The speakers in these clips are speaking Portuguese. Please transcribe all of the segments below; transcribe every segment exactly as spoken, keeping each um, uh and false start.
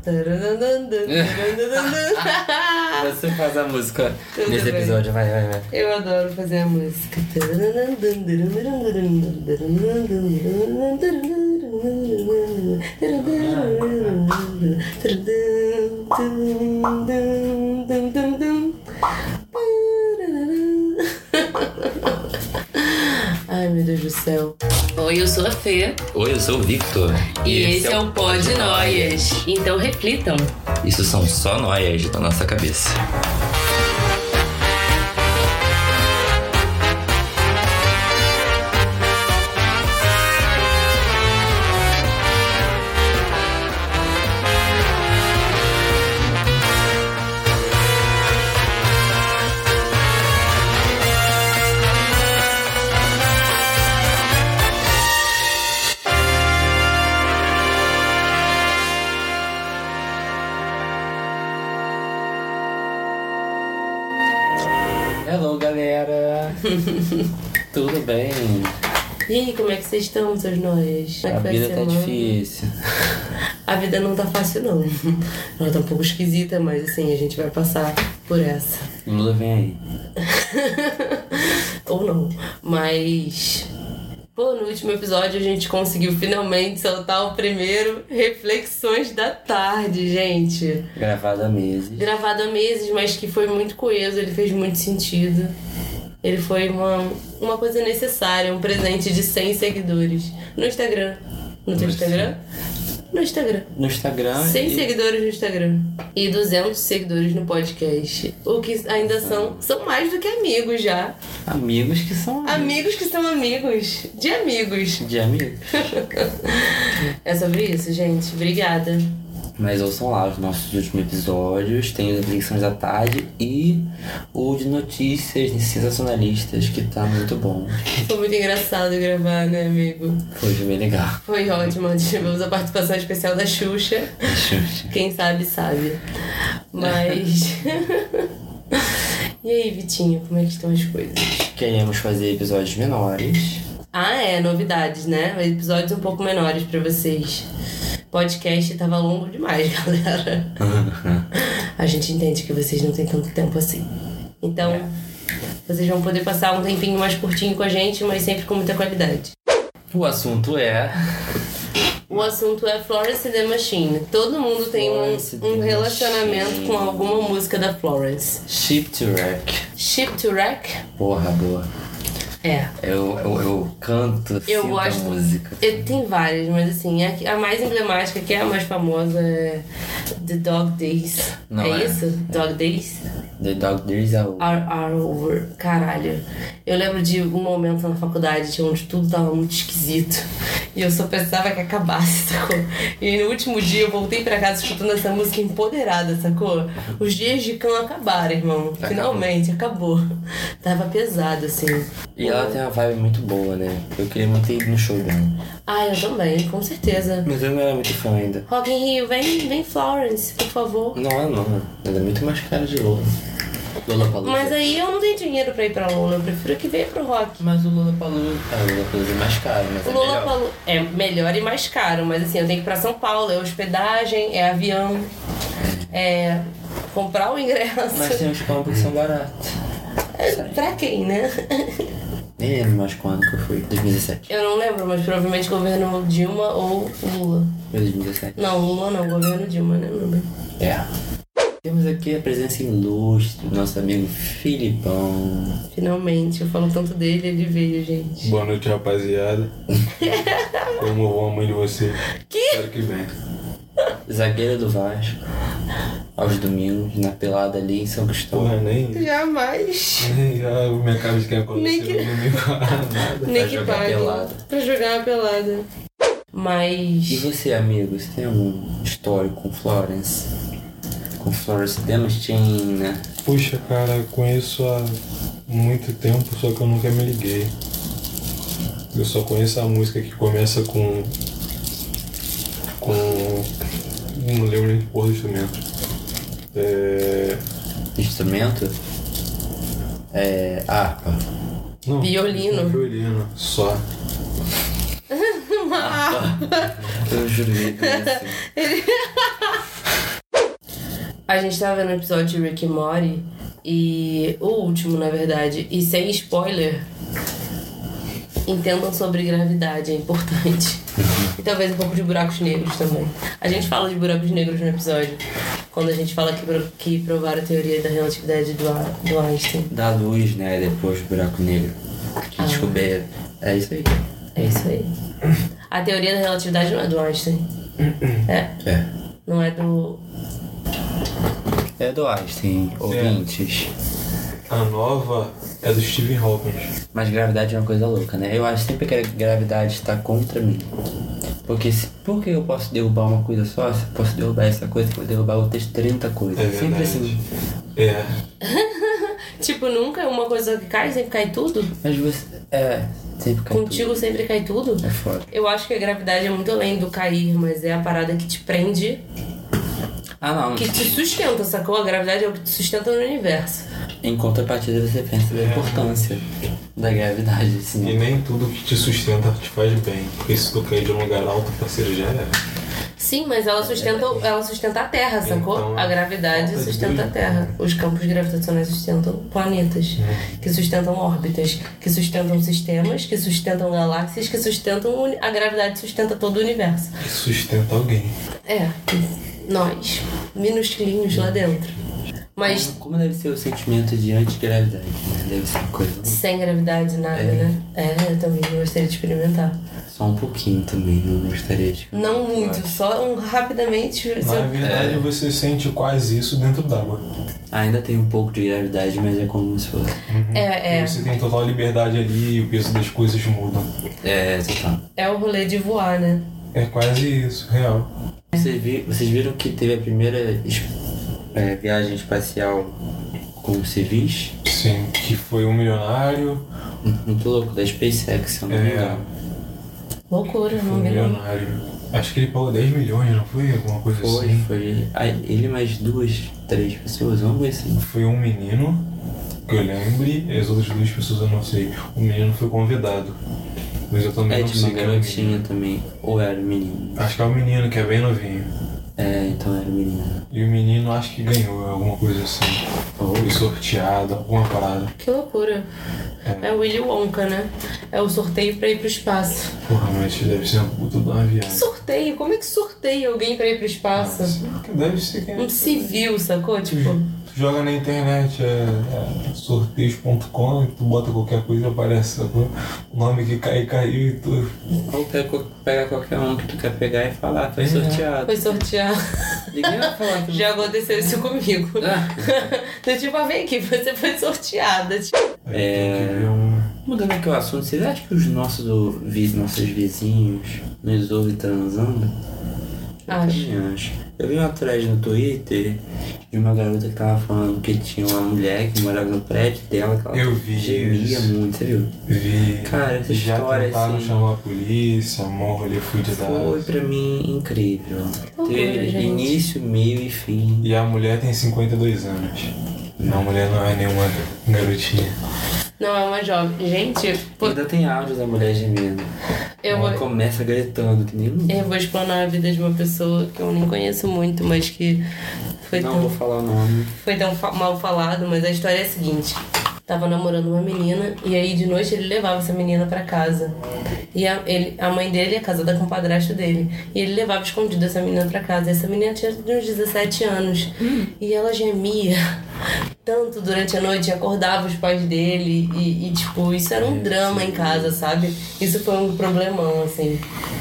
Você faz a música Tudo nesse bem. episódio, vai, vai, vai. Eu adoro fazer a música. Ai, meu Deus do céu. Oi, eu sou a Fê. Oi, eu sou o Victor. E, esse é o Pod Noias. Então reflitam. Isso são só noias da nossa cabeça. Hello, galera! Tudo bem? E aí, como é que vocês estão, seus noias? Como é A que foi vida a tá semana? difícil. A vida não tá fácil, não. Ela tá um pouco esquisita, mas assim, a gente vai passar por essa. Lula vem aí. Ou não. Mas... Pô, no último episódio a gente conseguiu finalmente soltar o primeiro Reflexões da Tarde, gente. Gravado há meses. Gravado há meses, mas que foi muito coeso, ele fez muito sentido. Ele foi uma, uma coisa necessária, um presente de cem seguidores. No Instagram. No teu Nossa. Instagram? No Instagram. No Instagram. cem e... seguidores no Instagram. E duzentos seguidores no podcast. O que ainda são, são mais do que amigos já. Amigos que são amigos. Amigos que são amigos. De amigos. De amigos. É sobre isso, gente. Obrigada. Mas ouçam lá os nossos últimos episódios. Tem os Reflexões da Tarde e o de notícias sensacionalistas, que tá muito bom. Foi muito engraçado gravar, né, amigo? Foi bem legal. Foi ótimo. Tivemos a participação especial da Xuxa. Xuxa. Quem sabe, sabe. Mas... E aí, Vitinho, como é que estão as coisas? Queremos fazer episódios menores. Ah, é, novidades, né? Episódios um pouco menores pra vocês. Podcast tava longo demais, galera. A gente entende que vocês não têm tanto tempo assim. Então, É. vocês vão poder passar um tempinho mais curtinho com a gente, mas sempre com muita qualidade. O assunto é... O assunto é Florence and the Machine. Todo mundo tem Florence um, and um the relacionamento Machine. com alguma música da Florence. Ship to Wreck. Ship to Wreck? Porra, boa. É. Eu, eu, eu canto, Eu sinto gosto. a música. Eu, tem várias, mas assim, a, que- a mais emblemática, que é a mais famosa, é The Dog Days. Não é, é. isso? Dog Days? The Dog Days are over. Are, are over. Caralho. Eu lembro de um momento na faculdade onde tudo tava muito esquisito. E eu só precisava que acabasse, sacou? E no último dia eu voltei pra casa escutando essa música empoderada, sacou? Os dias de cão acabaram, irmão. Finalmente, acabou. Tava pesado, assim. E ela tem uma vibe muito boa, né? Eu queria muito ir no show dela. Ah, eu também, com certeza. Mas eu não era muito fã ainda. Rock in Rio, vem, vem Florence, por favor. Não é não, ela é muito mais cara de Lola. Lola Palusa. Mas aí eu não tenho dinheiro pra ir pra Lola, eu prefiro que venha pro Rock. Mas o Lola Palusa. Ah, o Lola Palusa é mais caro, mas O é Lola melhor. Palu- é melhor e mais caro, mas assim, eu tenho que ir pra São Paulo, é hospedagem, é avião, é comprar o ingresso. Mas tem uns campos que são baratos. É, pra quem, né? Nem lembro mais quando que eu fui. dois mil e dezessete. Eu não lembro, mas provavelmente governo Dilma ou Lula. Foi dois mil e dezessete. Não, Lula não, governo Dilma, né? Não lembro. É. Temos aqui a presença ilustre do nosso amigo Filipão. Finalmente, eu falo tanto dele, ele veio, gente. Boa noite, rapaziada. Como vão a mãe de vocês? Que? Espero que bem. Zagueira do Vasco. Aos domingos, na pelada ali em São Cristóvão. Porra, nem. Jamais. Nem já minha cabeça quer Nem acontecer. que- Não me fala nada. Nem Pra que jogar pague. pelada. Pra jogar uma pelada. Mas... E você, amigo, você tem algum histórico com Florence? Com Florence Demastina? Puxa, cara, eu conheço há muito tempo, só que eu nunca me liguei. Eu só conheço a música que começa com. com. Não lembro nem que porra do instrumento. É. Instrumento? É. harpa. Não, Violino. Violino, só. Eu juro que eu conheci. A gente tava vendo o episódio de Rick e Morty, e o último, na verdade, e sem spoiler, entendam sobre gravidade, é importante. E talvez um pouco de buracos negros também. A gente fala de buracos negros no episódio, quando a gente fala que, pro, que provaram a teoria da relatividade do, do Einstein. Da luz, né? Depois do buraco negro. Que Ah. descobriram. É isso aí. É isso aí. A teoria da relatividade não é do Einstein. É? É. Não é do... É do Einstein, ouvintes. A nova é do Stephen Hawking. Mas gravidade é uma coisa louca, né? Eu acho sempre que a gravidade está contra mim. Porque se, por que eu posso derrubar uma coisa só? Se eu posso derrubar essa coisa, eu vou derrubar outras trinta coisas. É sempre verdade. assim. É. Tipo, nunca é uma coisa que cai, sempre cai tudo? Mas você. É, sempre cai Contigo tudo. sempre cai tudo? É foda. Eu acho que a gravidade é muito além do cair, mas é a parada que te prende, Ah, não. que te sustenta, sacou? A gravidade é o que te sustenta no universo. Em contrapartida, você pensa na importância da gravidade, assim. E nem tudo que te sustenta te faz bem. Porque se tu cair de um lugar alto, parceiro, já é. Sim, mas ela sustenta, ela sustenta a Terra, sacou? Então, A gravidade falta de sustenta a Deus. Terra. Os campos gravitacionais sustentam planetas, que sustentam órbitas, que sustentam sistemas, que sustentam galáxias, que sustentam... o uni- A gravidade sustenta todo o universo. Que sustenta alguém. É, nós, minusculinhos lá dentro. Mas Como, como deve ser o sentimento de antigravidade, né? Deve ser uma coisa. sem gravidade, nada, É. né? É, eu também gostaria de experimentar. Só um pouquinho também, não gostaria de. Não muito, só um, rapidamente. se Na eu- verdade, É. você sente quase isso dentro d'água. Ainda tem um pouco de gravidade, mas é como se fosse. É, é, Você tem total liberdade ali e o peso das coisas muda. É, total. é o rolê de voar, né? É quase isso, real. Vocês, vi, vocês viram que teve a primeira es- é, viagem espacial com civis? Sim, que foi um milionário. Muito louco, da SpaceX, se eu não me É. engano. Loucura, Foi não um vi não. milionário. Acho que ele pagou dez milhões, não foi? Alguma coisa Foi, assim. foi. Ah, ele mais duas, três pessoas, vamos ver assim. Foi um menino, que eu lembre, e as outras duas pessoas eu não sei. O menino foi convidado. Mas eu também É, não tinha sei uma quem é o garotinha menino. também. Ou era o menino? Acho que é o menino, que é bem novinho. É, então era o menino. E o menino acho que ganhou alguma coisa assim. Foi sorteado, alguma parada. Que loucura. É o Willy Wonka, né? É o sorteio pra ir pro espaço. Porra, mas deve ser uma puta de uma viagem. Sorteio? Como é que sorteia alguém pra ir pro espaço? Deve ser quem Um civil, sacou? Tipo, Tu joga na internet, é, é sorteios ponto com, e tu bota qualquer coisa e aparece, sacou? O nome que cai, caiu e tu. Ou pega, pega qualquer um que tu quer pegar e falar, foi É. sorteado. foi sortear. Ninguém vai falar que Já aconteceu isso comigo. Ah, Do tipo, ah, vem aqui, você foi sorteada. Tipo, Aí É. tem que ver um. mudando aqui o assunto, vocês acham que os nossos, o- vi- nossos vizinhos nos ouvem transando? Eu Acho. também acho. Eu vi uma thread no Twitter de uma garota que tava falando que tinha uma mulher que morava no prédio dela, que ela Eu vi gemia isso. muito, você viu? Vi. Cara, essa Já história, tentaram assim, chamar a polícia, morro ali Foi fudidaço. pra mim incrível. Loucura, Teve gente. início, meio e fim. E a mulher tem cinquenta e dois anos. A mulher não é nenhuma garotinha. não é uma jovem. Gente, pô, Ainda tem áudio da mulher gemendo. eu Ela vou, começa gritando, que nem um. eu vou explanar a vida de uma pessoa que eu nem conheço muito, mas que foi Não tão, vou falar o nome. foi tão fa- mal falado, mas a história é a seguinte. Tava namorando uma menina e aí de noite ele levava essa menina pra casa. E a, ele, a mãe dele é casada com o padrasto dele. E ele levava escondido essa menina pra casa. E essa menina tinha uns dezessete anos. E ela gemia tanto durante a noite, acordava os pais dele. E, e, tipo, isso era um drama em casa, sabe? Isso foi um problemão, assim.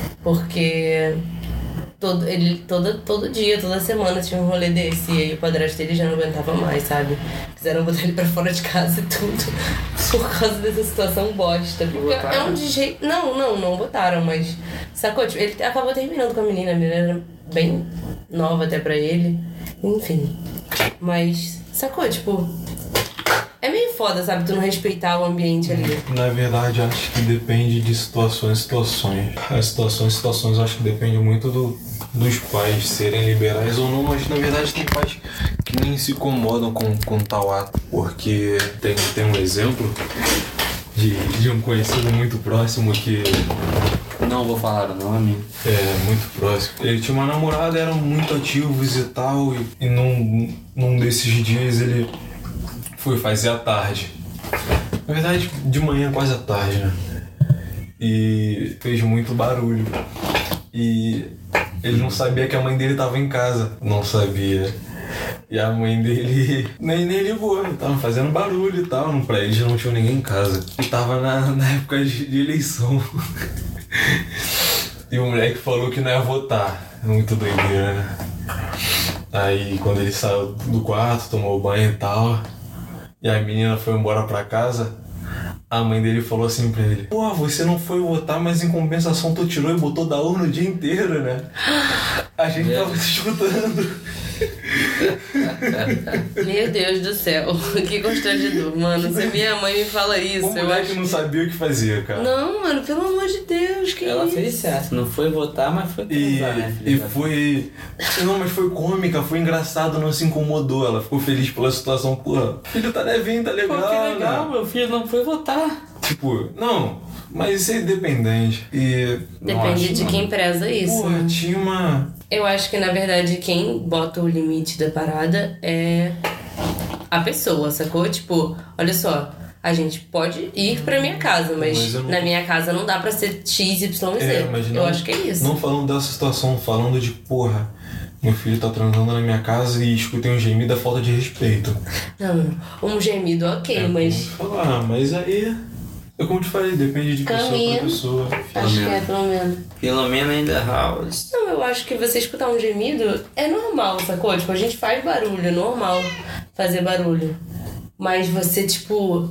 Porque... Todo, ele, todo, todo dia, toda semana tinha um rolê desse. E aí o padrasto dele já não aguentava mais, sabe? Quiseram botar ele pra fora de casa e tudo. Por causa dessa situação bosta. Porque é Botaram? um desjeito. Não, não, não botaram, mas. Sacou? Tipo, ele acabou terminando com a menina. A menina era bem nova até pra ele. Enfim. Mas. Sacou? Tipo. É meio foda, sabe? Tu não respeitar o ambiente ali. Na verdade, acho que depende de situações situações. As situações situações acho que depende muito do, dos pais serem liberais ou não, mas na verdade tem pais que nem se incomodam com, com tal ato. Porque tem, tem um exemplo de, de um conhecido muito próximo que... Não vou falar o nome. É, muito próximo. Ele tinha uma namorada, eram muito ativos e tal, e, e num, num desses dias ele foi fazer à tarde. Na verdade, de manhã, quase à tarde, né? E fez muito barulho. E ele não sabia que a mãe dele tava em casa. Não sabia. E a mãe dele nem, nem ligou, tava fazendo barulho e tal. Pra eles não tinha ninguém em casa. E tava na, na época de, de eleição. E o moleque falou que não ia votar. Muito doideira, né? Aí quando ele saiu do quarto, tomou banho e tal, e a menina foi embora pra casa, a mãe dele falou assim pra ele: pô, você não foi votar, mas em compensação tu tirou e botou da urna o dia inteiro, né? A gente tava te escutando. Meu Deus do céu, que constrangedor, mano. Se minha mãe me fala isso, O eu moleque acho não que... sabia o que fazia, cara. Não, mano, pelo amor de Deus, que Ela isso? fez certo, não foi votar, mas foi E, transar, né, e filha? foi... Não, mas foi cômica, foi engraçado, não se incomodou. Ela ficou feliz pela situação. Porra, filho tá levinho, tá Pô, legal, que legal, né? meu filho não foi votar. Tipo, não, mas isso é independente. E... Depende Nossa, de quem preza isso, Porra, né? tinha uma... Eu acho que, na verdade, quem bota o limite da parada é a pessoa, sacou? Tipo, olha só, a gente pode ir pra minha casa, mas, Mas eu não- na minha casa não dá pra ser X, Y, Z. É, mas não, Eu acho que é isso. Não falando dessa situação, falando de, porra, meu filho tá transando na minha casa e escutei um gemido, é falta de respeito. Não, um gemido, ok, É, mas como falar, mas aí, é como te falei, depende de pessoa Caminha. pra pessoa. acho que é pelo menos. Pelo menos ainda house. Não, eu acho que você escutar um gemido é normal, sacou? Tipo, a gente faz barulho, é normal fazer barulho. Mas você, tipo...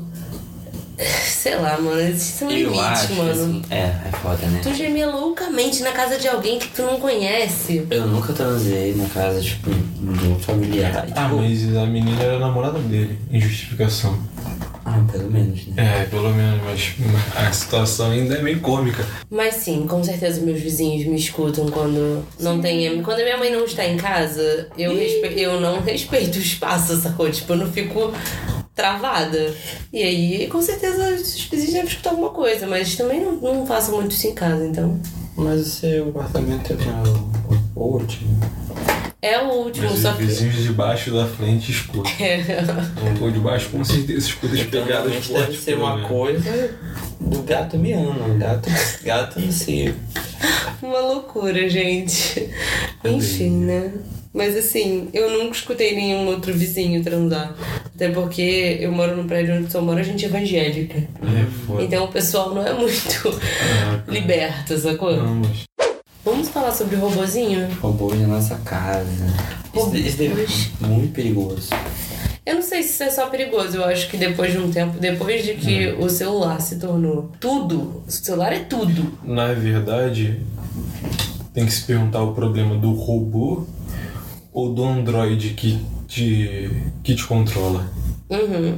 Sei lá, mano, existe um Eu limite, acho que mano. assim, é, é foda, né? Tu gemia loucamente na casa de alguém que tu não conhece. Eu nunca transei na casa, tipo, de um familiar. Ah, tipo, mas a menina era a namorada dele, em justificação. ah, pelo menos, né? É, pelo menos, mas a situação ainda é meio cômica. Mas sim, com certeza meus vizinhos me escutam quando não tem... Quando a minha mãe não está em casa, eu, respe... eu não respeito o espaço, sacou? Tipo, eu não fico travada. E aí, com certeza, os vizinhos devem escutar alguma coisa, mas também não, não faço muito isso em casa, então... Mas o seu apartamento é o, o último. É o último, Mas só os que... vizinhos de baixo e da frente escutam. Então, o de baixo com certeza escuta as pegadas Provavelmente deve fortes. ser pelo uma menos. coisa do gato miando. Gato, gato não sei. Uma loucura, gente. Enfim, né? Mas assim, eu nunca escutei nenhum outro vizinho transar. Até porque eu moro no prédio onde só mora gente evangélica. É, foda. Então o pessoal não é muito Caraca. liberto, sacou? Não, mas... Vamos falar sobre o robozinho? Robôs na nossa casa. Isso, isso deve Robôs. ser muito perigoso. Eu não sei se isso é só perigoso. Eu acho que depois de um tempo, depois de que o celular se tornou tudo, o celular é tudo. Na verdade, tem que se perguntar o problema do robô ou do Android que te, que te controla. Uhum.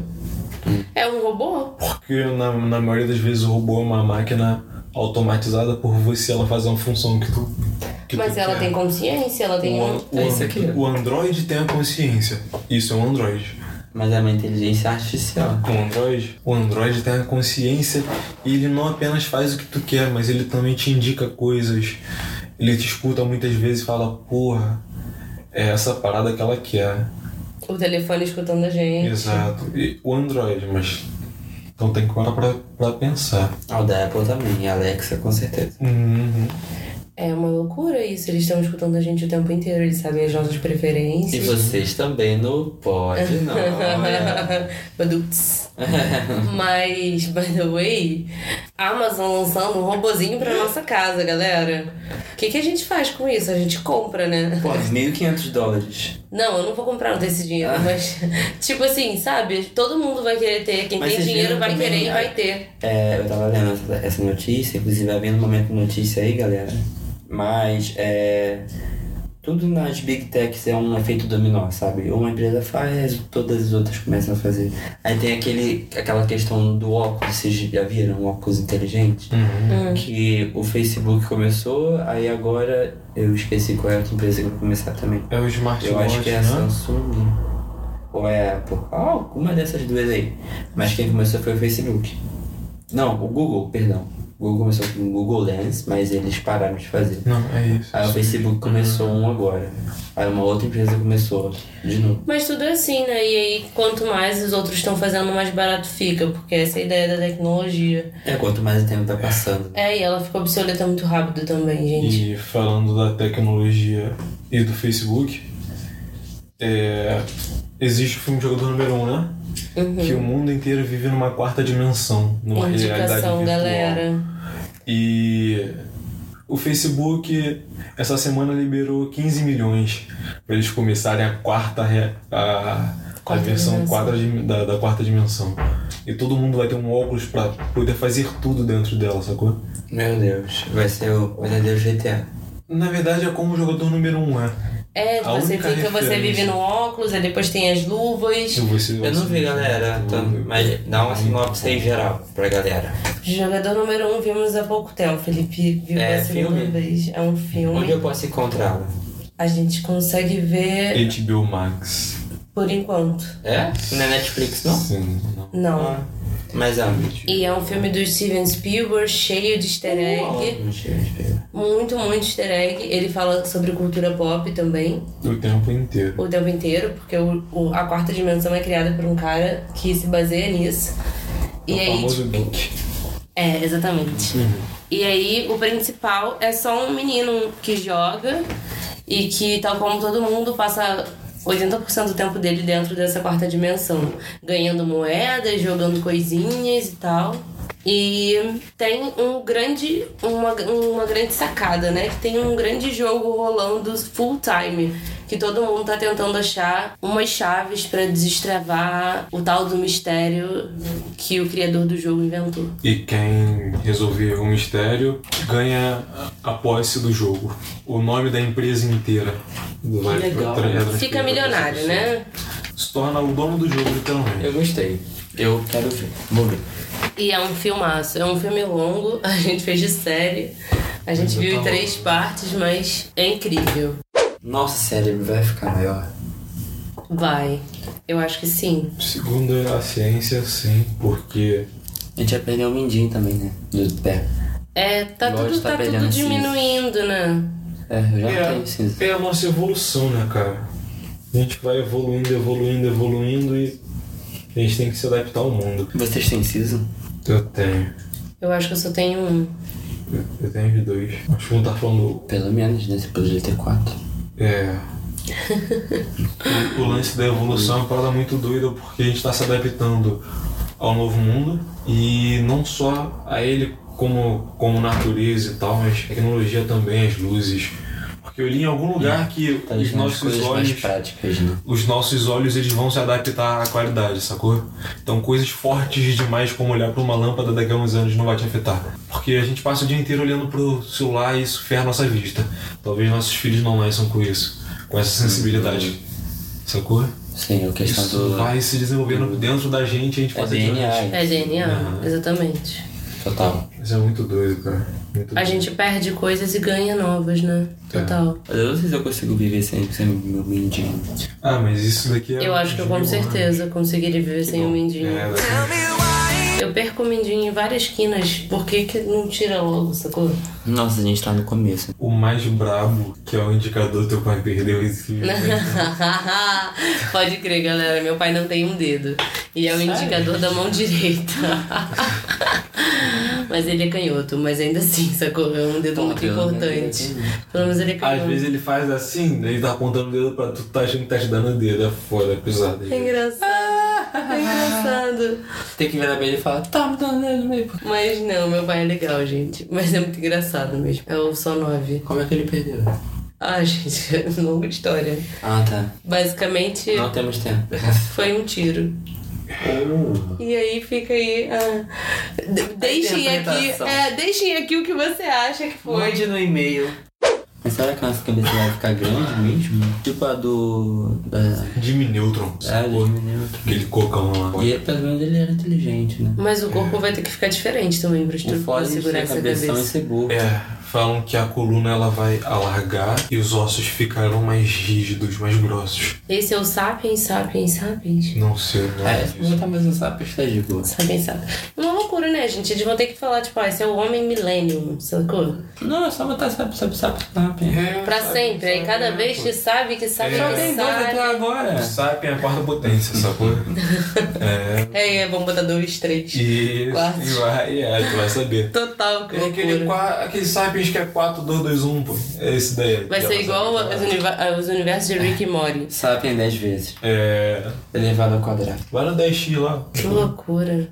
É um robô? Porque na, na maioria das vezes o robô é uma máquina automatizada por você, ela faz uma função que tu que Mas tu ela quer. tem consciência, ela tem um... O, É isso aqui. o Android tem a consciência. Isso é um Android. Mas é uma inteligência artificial. O Android, o Android tem a consciência e ele não apenas faz o que tu quer, mas ele também te indica coisas. Ele te escuta muitas vezes e fala, porra, é essa parada que ela quer. O telefone escutando a gente. Exato. E o Android, mas... Então tem que parar pra, pra pensar. Ah, o da Apple também, a Alexa com certeza. Uhum. É uma loucura isso, eles estão escutando a gente o tempo inteiro, eles sabem as nossas E preferências. vocês também não pode, não. olha. Baduts. Mas, by the way, a Amazon lançando um robozinho pra nossa casa, galera. O que, que a gente faz com isso? A gente compra, né? Pô, mil e quinhentos dólares. Não, eu não vou comprar, não tenho esse dinheiro, Ah. mas... Tipo assim, sabe? Todo mundo vai querer ter. Quem Mas tem vocês dinheiro viram vai também, querer e né? vai ter. É, eu tava lendo essa, essa notícia, inclusive vai vendo um momento de notícia aí, galera. Mas é. Tudo nas Big Techs é um efeito dominó, sabe? Uma empresa faz, todas as outras começam a fazer. Aí tem aquele, aquela questão do óculos, vocês já viram? Um óculos inteligente? Uhum. Que o Facebook começou, aí agora eu esqueci qual é a outra empresa que vai começar também. É o smartwatch, Eu acho que é a né? Samsung ou é a Apple. Ah, uma dessas duas aí. Mas quem começou foi o Facebook. Não, o Google, perdão. O Google começou com o Google Lens, mas eles pararam de fazer. Não, é isso. Aí o Facebook começou um agora. Aí uma outra empresa começou de novo. Mas tudo é assim, né? E aí, quanto mais os outros estão fazendo, mais barato fica. Porque essa é a ideia da tecnologia. É, quanto mais o tempo tá passando. É, e ela fica obsoleta muito rápido também, gente. E falando da tecnologia e do Facebook, é, existe o filme Jogador Número um, né? Uhum. Que o mundo inteiro vive numa quarta dimensão, numa realidade Indicação, virtual. galera. E o Facebook essa semana liberou quinze milhões para eles começarem a quarta re- a, a versão quadra de- da, da quarta dimensão. E todo mundo vai ter um óculos para poder fazer tudo dentro dela, sacou? Meu Deus, vai ser o verdadeiro G T A. Na verdade é como o jogador número um é. É, A você única fica, você referência. vive no óculos, aí depois tem as luvas. Eu, vou ser- Eu não vi, galera, então, mas dá uma sinopse aí geral pra galera. Jogador número um vimos há pouco tempo, Felipe viu É a segunda filme? vez. É um filme. Onde eu posso encontrá-lo? A gente consegue ver H B O Max. por enquanto. É? Não é Netflix, não? Sim, não. Não. Ah, mas é E é um filme do Steven Spielberg, cheio de easter egg. Muito, muito easter egg. Ele fala sobre cultura pop também, O tempo inteiro. o tempo inteiro, porque o, o- a quarta dimensão é criada por um cara que se baseia nisso. E o aí, famoso tipo, Link. é, exatamente. E aí, o principal é só um menino que joga e que, tal como todo mundo, passa oitenta por cento do tempo dele dentro dessa quarta dimensão, ganhando moedas, jogando coisinhas e tal. E tem um grande, uma, uma grande sacada, né? Que tem um grande jogo rolando full time. Que todo mundo tá tentando achar umas chaves pra destravar o tal do mistério que o criador do jogo inventou. E quem resolver o mistério ganha a posse do jogo. O nome da empresa inteira. Vai legal. tra- tra- Fica milionário, né? Se torna o dono do jogo, literalmente. Eu gostei. Eu quero ver. Vou ver. E é um filmaço, é um filme longo, a gente fez de série, a gente viu em três partes, mas é incrível. Nosso cérebro vai ficar maior. Vai, eu acho que sim. Segundo a ciência, sim, porque A gente vai perder o mindinho também, né? Do pé. É, tá Igual a tudo, gente tá tá tudo perdendo diminuindo, né? É, eu já é, tenho cinza. é a nossa evolução, né, cara? A gente vai evoluindo, evoluindo, evoluindo e a gente tem que se adaptar ao mundo. Vocês têm cinza? Eu tenho. Eu acho que eu só tenho um. Eu tenho os dois. Acho que um tá falando. Pelo menos, né? Você poderia ter quatro. É. o, o lance da evolução é uma parada muito doida porque a gente tá se adaptando ao novo mundo e não só a ele como, como natureza e tal, mas tecnologia também, as luzes. Porque eu li em algum lugar que Tá os deixando as nossos coisas olhos. mais práticas, né? Os nossos olhos eles vão se adaptar à qualidade, sacou? Então coisas fortes demais como olhar para uma lâmpada daqui a uns anos não vai te afetar. Porque a gente passa o dia inteiro olhando pro celular e isso ferra a nossa vista. Talvez nossos filhos não nasçam com isso, com essa sensibilidade. Sacou? Sim, a questão Isso do... vai se desenvolvendo dentro da gente e a gente É pode D N A. É D N A, Uhum. exatamente. Total. Isso é muito doido, cara. Muito A doido. gente perde coisas e ganha novas, né? Total. Mas eu não sei se eu consigo viver sem, sem meu mindinho. Ah, mas isso daqui é. Eu acho que eu com de certeza conseguiria viver sem o mindinho. É, daqui- Eu perco o mindinho em várias esquinas. Por que que não tira logo, sacou? Nossa, a gente tá no começo. o mais brabo, que é o indicador teu pai perdeu esse filme. Pode crer, galera. Meu pai não tem um dedo. E é o Sério? indicador da mão direita. Mas ele é canhoto, mas ainda assim, sacou? É um dedo Pô, muito pelo menos importante. ele é Pelo menos ele é Às canhoto. vezes ele faz assim, daí tá apontando o dedo pra tu, tá achando que tá te dando o dedo. É foda, é pesado. É engraçado. É engraçado. Tem que virar pra ele e falar, tá me dando dedo meio. Mas não, meu pai é legal, gente. Mas é muito engraçado mesmo. É o só nove. Como é que ele perdeu? Ah, gente, é longa história. Ah, tá. Basicamente, Não temos tempo. foi um tiro. Oh. E aí fica aí. Ah, de- deixem aqui. Interpretação. É, deixem aqui o que você acha que foi. Mande no e-mail. Mas será que a nossa cabeça vai ficar grande mesmo? Tipo a do... Da... Jimmy Neutron. É, do sacou? Jimmy Neutron. Aquele cocão lá. E pelo menos ele era inteligente, né? Mas o corpo vai ter que ficar diferente também pra, O estru- pra foda de segurar ser essa cabeção e cabeça. ser burro. É, falam que a coluna ela vai alargar e os ossos ficarão mais rígidos, mais grossos. Esse é o Sapiens, Sapiens, Sapiens. Não sei o nome É, disso. vou botar mais um sapo, tá de boa. Sapiens, Sapiens. Uma loucura, né, gente? Eles vão ter que falar, tipo, ah, esse é o homem millennium, sacou? Não, é só botar sapo, sapo, sapo, sapo. É, Pra sabe, sempre. Aí sabe, cada né, vez pô? que sabe, que sabe, É. Só que tem dois até sabe. agora. Sapiens é a quarta potência, sacou? É. É, é, vamos botar dois, três. E, Quatro. e vai, é, tu vai saber. Total, que É aquele, loucura. qua- aquele Sapiens que é quatro, dois, dois, um, pô. É esse daí. Vai Já ser igual saber. aos, univa- aos universos de Rick e Morty. Sapien dez vezes. É. Elevado ao quadrado. Vai no dez x lá. Que loucura.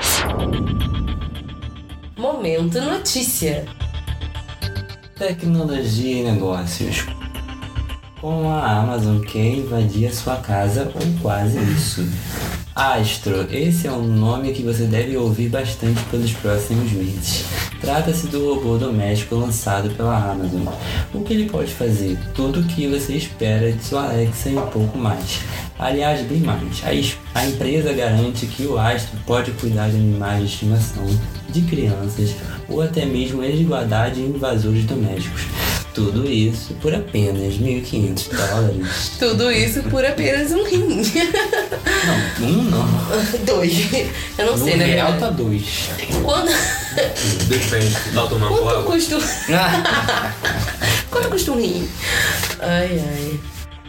Momento notícia. Tecnologia e negócios. Com a Amazon quer invadir a sua casa ou quase isso. Astro, esse é um nome que você deve ouvir bastante pelos próximos meses. Trata-se do robô doméstico lançado pela Amazon. O que ele pode fazer? Tudo o que você espera de sua Alexa e um pouco mais. Aliás, bem mais. A, es- a empresa garante que o Astro pode cuidar de animais de estimação, de crianças ou até mesmo resguardar de invasores domésticos. Tudo isso por apenas mil e quinhentos dólares. Tudo isso por apenas um rim. Não, um não. Dois. Eu não No sei, né? real tá dois. Quando... Depende. Tá tomando Quanto água? custa... Quanto custa um rim? Ai, ai.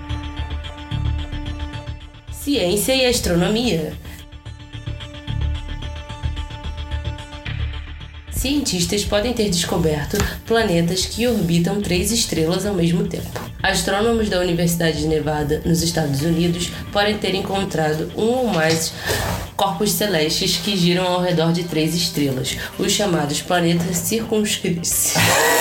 Ciência e astronomia. Cientistas podem ter descoberto planetas que orbitam três estrelas ao mesmo tempo. Astrônomos da Universidade de Nevada, nos Estados Unidos, podem ter encontrado um ou mais corpos celestes que giram ao redor de três estrelas, os chamados planetas circunscritos.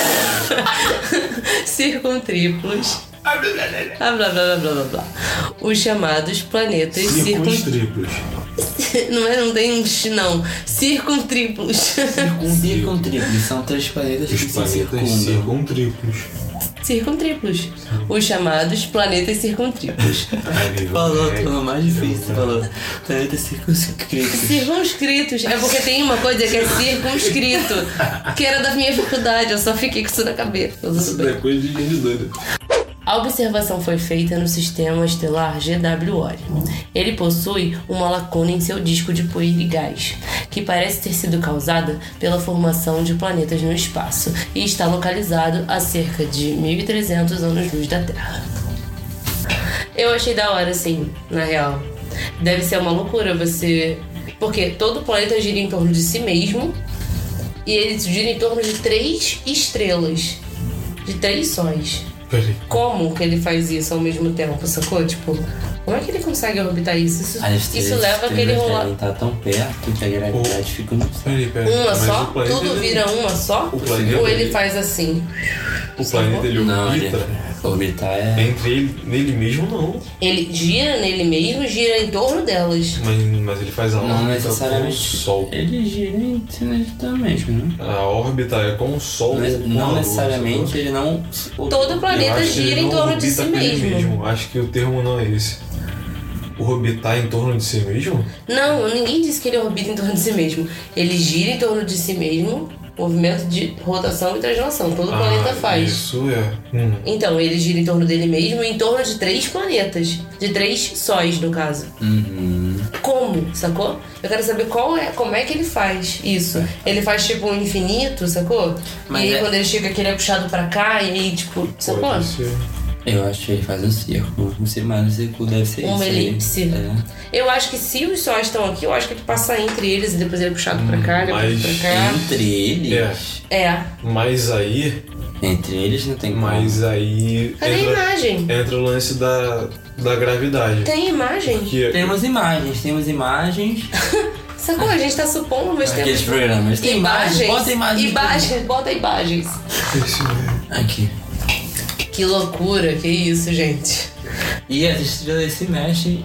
circuntriplos. Ah, blá, blá, blá, blá, blá, blá. Os chamados planetas circunscritos. Circunstriplos. Não é? Não tem um x, não. Circuntriplos. Circuntriplos são três planetas que Os se planetas circundam. circuntriplos. Circuntriplos. Os chamados planetas circuntriplos. Falou, falou mais difícil, falou. Planetas circunscritos. Circunscritos. É porque tem uma coisa que é circunscrito, que era da minha faculdade. Eu só fiquei com isso na cabeça. Tudo Isso bem. é coisa de gente doida. A observação foi feita no sistema estelar G W Orion. Ele possui uma lacuna em seu disco de poeira e gás, que parece ter sido causada pela formação de planetas no espaço e está localizado a cerca de mil e trezentos anos-luz da Terra. Eu achei da hora, assim, na real. Deve ser uma loucura você... Porque todo planeta gira em torno de si mesmo e ele gira em torno de três estrelas, de três sóis. Peraí. Como que ele faz isso ao mesmo tempo, sacou? Tipo, como é que ele consegue orbitar isso? Isso, As três isso leva aquele estrelas rolar. devem estar tão perto que a gravidade fica no céu. Peraí, peraí. Uma Mas só? o planeta, Tudo ele- vira uma só? O planeta Ou ele ele- faz assim? O planeta ele Não, ele orbita. orbitar é... Entre ele, nele mesmo não. Ele gira nele mesmo, gira em torno delas. Mas, mas ele faz a Não órbita com o necessariamente. Sol. Ele gira em cima mesmo, né? A órbita é com o Sol. Não, ou com a não Lua, necessariamente sacou? ele não. Todo Eu planeta acho que ele gira em não torno de orbita si com ele mesmo. Acho que o termo não é esse. Orbitar em torno de si mesmo? Não, ninguém disse que ele orbita em torno de si mesmo. Ele gira em torno de si mesmo, movimento de rotação e translação. Todo planeta Ah, faz. Isso é. Hum. Então, ele gira em torno dele mesmo, em torno de três planetas. De três sóis, no caso. Uhum. Como, sacou? Eu quero saber qual é, como é que ele faz isso. Ele faz tipo um infinito, sacou? Mas e aí é- quando ele chega aqui, ele é puxado pra cá, e aí tipo, sacou? Pode ser. Eu acho que ele faz um círculo. Um círculo, mas um círculo deve ser Uma isso aí. elipse. É. Eu acho que se os sóis estão aqui, eu acho que ele passa entre eles e depois ele é puxado pra cá, depois Mas pra cá. Entre eles. É. Mas aí. Entre eles não tem como. Mas aí. Cadê a entra, imagem? entra o lance da, da gravidade. Tem imagem? Que Temos imagens, temos imagens. Sacou? A gente tá supondo, mas tem Aqueles programas. Tem imagens, bota imagens. Imagens, bota imagens. Aqui. Que loucura, que isso, gente. E as estrelas se mexem,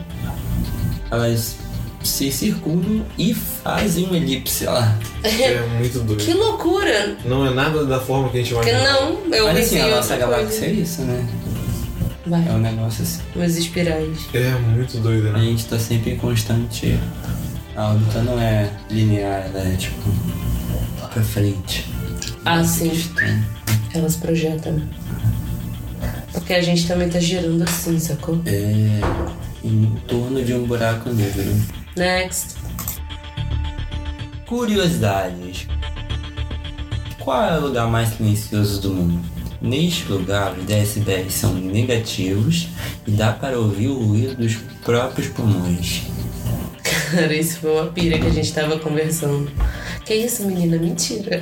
elas se circundam e fazem uma elipse lá. é muito doido. Que loucura. Não é nada da forma que a gente Porque imagina. não, eu Mas assim, pensei a em nossa outra galáxia coisa. é isso, né? Vai, É um negócio assim. umas espirais. É muito doido, A né? gente tá sempre em constante. A órbita não é linear, ela é tipo. pra frente. Ah, sim. Então, Elas projetam, né? Porque a gente também tá girando assim, sacou? É. Em torno de um buraco negro. Next. Curiosidades. Qual é o lugar mais silencioso do mundo? Neste lugar, os decibéis são negativos e dá para ouvir o ruído dos próprios pulmões. Cara, isso foi uma pira que a gente tava conversando. Que isso, menina? Mentira.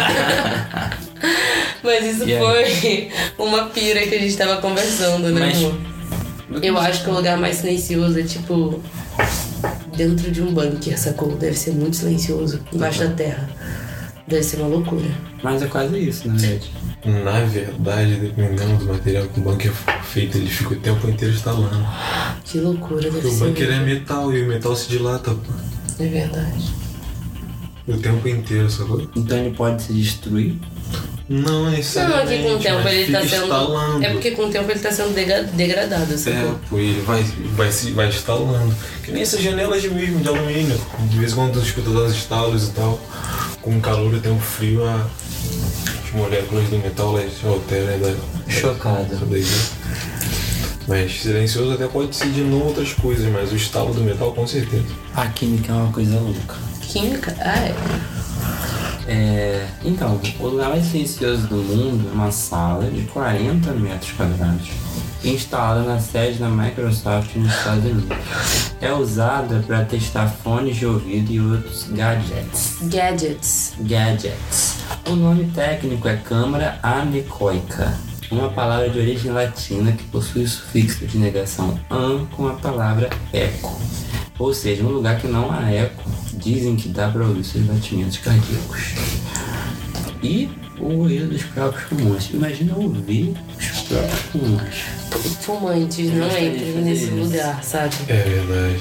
Mas isso E foi uma pira que a gente tava conversando, né, Mas- amor? Eu acho que o lugar mais silencioso é tipo dentro de um bunker, sacou? Deve ser muito silencioso, embaixo da terra. Deve ser uma loucura. Mas é quase isso, na verdade. Na verdade, dependendo do material que o bunker for feito, ele fica o tempo inteiro instalando. Que loucura, deve Porque o ser. bunker é metal e o metal se dilata, pô. É verdade. O tempo inteiro, sacou? Então ele pode se destruir. Não, é isso. Não, é que com o tempo ele tá sendo. instalando. É porque com o tempo ele tá sendo dega- degradado, É, sacou? pô, ele vai, vai, se, vai instalando. Que nem essas janelas de mesmo, de alumínio. De vez em quando tu escuta os estalos e tal. Com o calor e tempo frio, a, as moléculas do metal elas se alteram e dá. Chocado. Isso daí, né? Mas silencioso até pode ser de não outras coisas, mas o estalo do metal com certeza. A química é uma coisa louca. Química? Ah, é. É, então, o lugar mais silencioso do mundo é uma sala de quarenta metros quadrados, instalada na sede da Microsoft nos Estados Unidos. É usada para testar fones de ouvido e outros gadgets. Gadgets. Gadgets. O nome técnico é câmara anecoica, uma palavra de origem latina que possui o sufixo de negação an com a palavra eco. Ou seja, um lugar que não há eco, dizem que dá para ouvir seus batimentos cardíacos. E o ruído dos próprios pulmões. Imagina ouvir os próprios pulmões. Fumantes não Gostaria de entram fazer nesse isso. lugar, sabe? É verdade.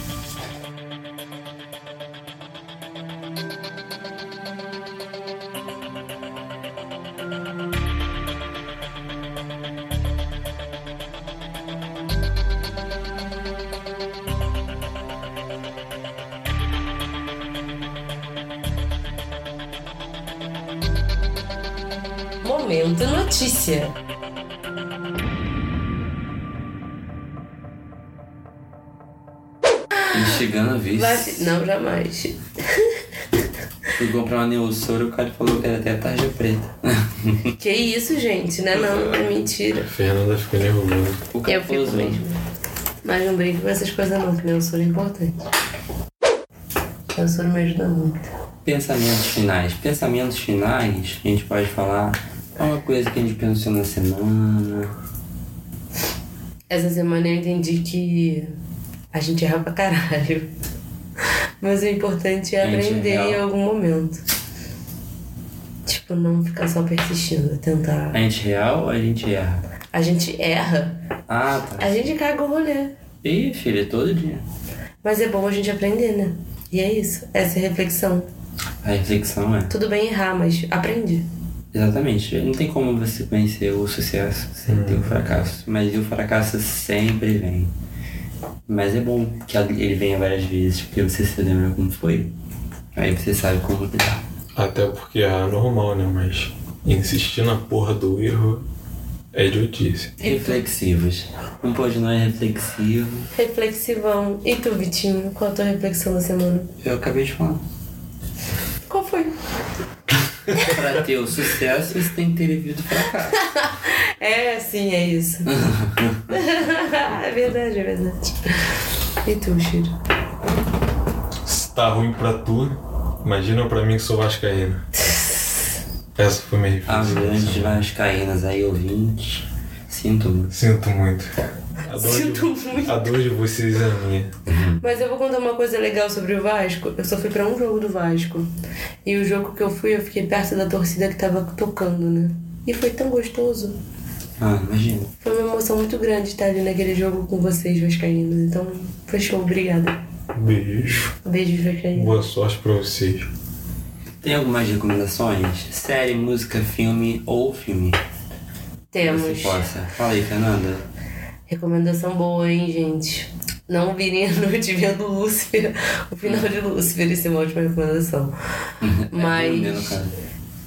Momento notícia. E chegando a ver, Vaci- Não, jamais. fui comprar uma Neossoro, o cara falou que era até tarja preta. Que isso, gente? Não é não, é mentira. A Fernanda ficou nervosa. O Eu cara fico falou mesmo. Mas não brinco com essas coisas não, porque meu soro é importante. Meu soro me ajuda muito. Pensamentos finais. Pensamentos finais, a gente pode falar é uma coisa que a gente pensou na semana. Essa semana eu entendi que a gente erra pra caralho. Mas o importante é A gente aprender erra. em algum momento. Tipo, não ficar só persistindo, tentar. A gente real ou a gente erra? A gente erra, Ah, tá. a gente caga o rolê. Ih, filho, todo dia. Mas é bom a gente aprender, né? E é isso, essa é a reflexão. A reflexão é. Tudo bem errar, mas aprende. Exatamente. Não tem como você conhecer o sucesso sem ter o fracasso. Mas o fracasso sempre vem. Mas é bom que ele venha várias vezes, porque você se lembra como foi. Aí você sabe como lidar. Até porque é normal, né? Mas insistir na porra do erro é idiotice. Reflexivos. Um pode não é reflexivo. Reflexivão. E tu, Vitinho? Qual a tua reflexão da semana? Eu acabei de falar. Qual foi? Pra ter o sucesso, você tem que ter vivido o fracasso. É, sim, é isso. É verdade, é verdade. E tu, Chiro? Se tá ruim pra tu, imagina pra mim que sou vascaíno. Essa foi minha As reflexão. grandes vascaínas aí, ouvintes. Sinto muito. Sinto muito. A dor, Sinto de, muito. a dor de vocês é minha. Mas eu vou contar uma coisa legal sobre o Vasco. Eu só fui pra um jogo do Vasco. E o jogo que eu fui, eu fiquei perto da torcida que tava tocando, né? E foi tão gostoso. Ah, imagina. Foi uma emoção muito grande estar ali naquele jogo com vocês, vascaínos. Então, foi show. Obrigada. Beijo. Beijos, vascaínos. Boa sorte pra vocês. Tem algumas recomendações? Série, música, filme ou filme? Temos. Você possa. Fala aí, Fernanda. Recomendação boa, hein, gente? Não virem a noite vendo Lúcifer. O final de Lúcifer, isso é uma ótima recomendação. É ruim, né, no Mas... caso.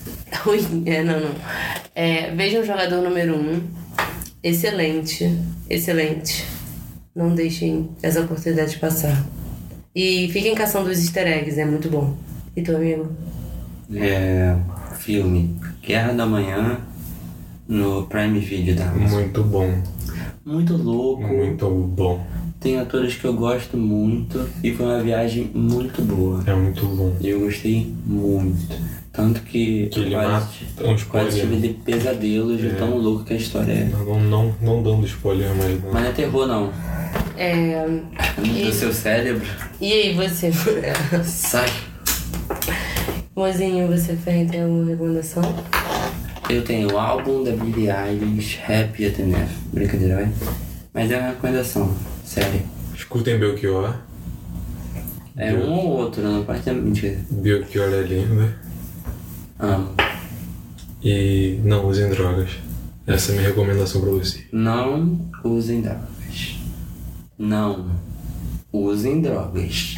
ruim. É, não, não. É, vejam o Jogador Número um. Excelente. Excelente. Não deixem essa oportunidade passar. E fiquem caçando os easter eggs, é muito bom. E tu, amigo? É... Filme Guerra da Manhã no Prime Video da Amazon. Muito bom. Muito louco. Muito bom. Tem atores que eu gosto muito e foi uma viagem muito boa. É muito bom. Eu gostei muito. Tanto que, Que ele quase, mata um quase tive spoiler. de pesadelos de É. tão louco que a história é. Não, não, não dando spoiler, mas não. Mas não é terror, não. É... Do seu cérebro. E aí, você? Sai. Mozinho, você tem alguma recomendação? Eu tenho o álbum da Billie Eilish, Happy at Enough. Brincadeira, vai? Mas é uma recomendação, sério. Escutem Belchior. É um ou outro, não pode ter mentira. Belchior é linda. Amo. E não usem drogas. Essa é a minha recomendação pra você. Não usem drogas. Não usem drogas.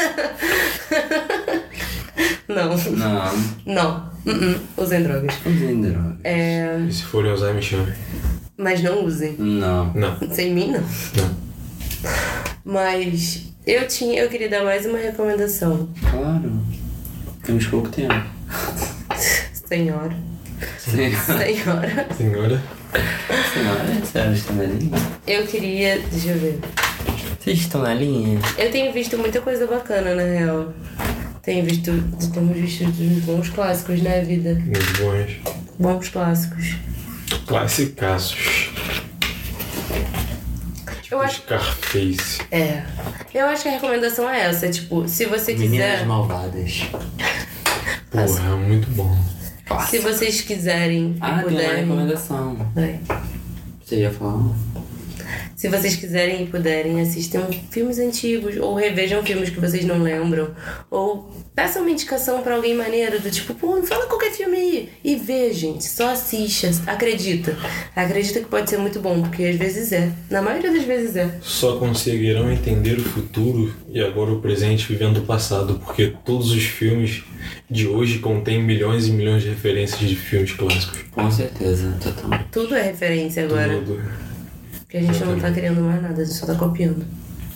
Não. Não Não. Uh-uh. Usem drogas. usem drogas. É... E se forem usar, me chamem. Mas não usem. Não. Não, Sem mim, não. não. Mas eu tinha, eu queria dar mais uma recomendação. Claro. Temos pouco tempo. Senhora. Senhora. Senhora. Senhora, Senhora, senhora está na linha? Eu queria. Deixa eu ver. Vocês estão na linha? Eu tenho visto muita coisa bacana, na real. Tenho visto. Temos visto uns bons clássicos na vida. uns bons. Bons clássicos. Classicaços. Eu acho. Scarface. É. Eu acho que a recomendação é essa. Tipo, se você Meninas quiser. Malvadas. Porra, é muito bom. Se vocês quiserem Ah, e tem uma puderem. recomendação. Vai. Você ia falar? Se vocês quiserem e puderem, assistam filmes antigos, ou revejam filmes que vocês não lembram, ou peçam uma indicação pra alguém maneiro, do tipo, pô, fala qualquer filme aí. E vê, gente, só assista, acredita. Acredita que pode ser muito bom, porque às vezes é. Na maioria das vezes é. Só conseguirão entender o futuro e agora o presente vivendo o passado, porque todos os filmes de hoje contêm milhões e milhões de referências de filmes clássicos. Com certeza, totalmente. Tudo é referência agora. Tudo. Porque a gente não tá criando mais nada, a gente só tá copiando.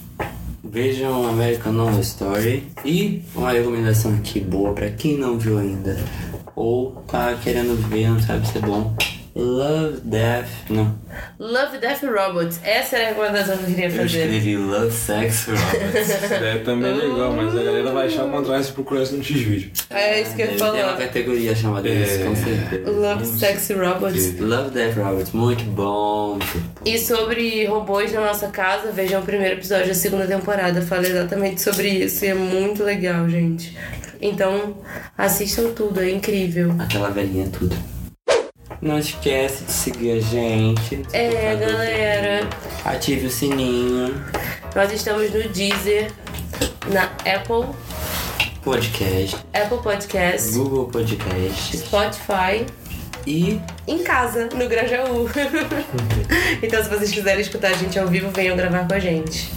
Vejam American Horror Story. E uma recomendação aqui boa pra quem não viu ainda. Ou tá querendo ver, não sabe se é bom. Love, Death... Não. Love, Death and Robots. Essa era a recomendação que eu queria Eu fazer. escrevi Love, Sex, Robots. É também legal, mas a galera vai achar uma atrás se procurar isso no X-Vídeo. É isso que eu ia Deve ter uma falar. categoria chamada É. isso, com certeza. Love, Sexy Robots. Love, Death, Robots. Muito bom. Muito bom. E sobre robôs na nossa casa, vejam o primeiro episódio da segunda temporada. Fala exatamente sobre isso e é muito legal, gente. Então, assistam tudo, é incrível. Aquela velhinha tudo. Não esquece de seguir a gente. É, galera, Ative o sininho. nós estamos no Deezer, na Apple, Podcast. Apple Podcast, Google Podcast. Spotify, E em casa, no Grajaú. Então, se vocês quiserem escutar a gente ao vivo, venham gravar com a gente.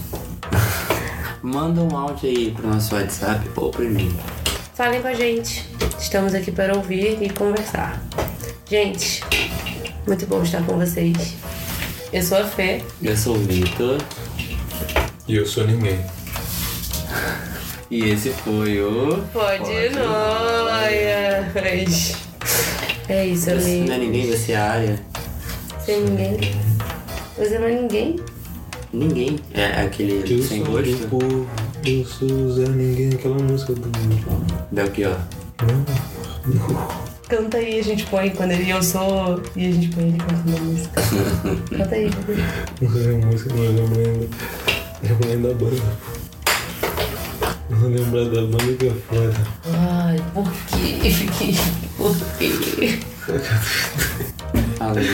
manda um áudio aí pro nosso WhatsApp ou pro mim. Falem com a gente. Estamos aqui para ouvir e conversar. Gente, muito bom estar com vocês. Eu sou a Fê. Eu sou o Vitor. E eu sou ninguém. E esse foi o... Pode, Pode nóias. É isso, Você amigo. não é ninguém, você é a área. Sem ninguém. Você não é ninguém? Ninguém. É aquele Eu sem sou gosto. do povo, eu sou Zé Ninguém, aquela música do... Belchior. Não, Canta aí, a gente põe quando ele eu sou. E a gente põe ele cantando a música. Canta aí, canta aí. não sei a música, não lembro ainda. Eu lembro da banda. Não lembrar da banda que é foda. Ai, por quê? Por quê? Fala aí.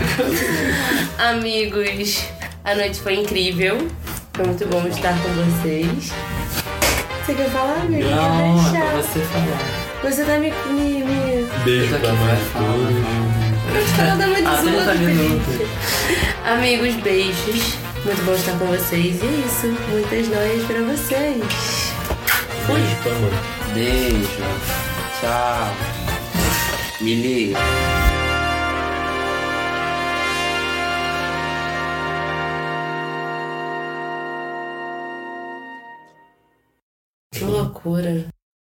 Amigos, a noite foi incrível. Foi muito bom estar com vocês. Você quer falar, amigo? Não, Quer é pra deixar? você falar. Você tá me... me, me... Beijo Eu tô pra aqui mais pra falar. Eu todos. tô dando uma Ah, desula trinta do minutos. Felipe. Amigos, beijos. Muito bom estar com vocês. E é isso. Muitas noias pra vocês. Fui. Beijo pra mãe. Beijo. Tchau. Me liga. Que loucura.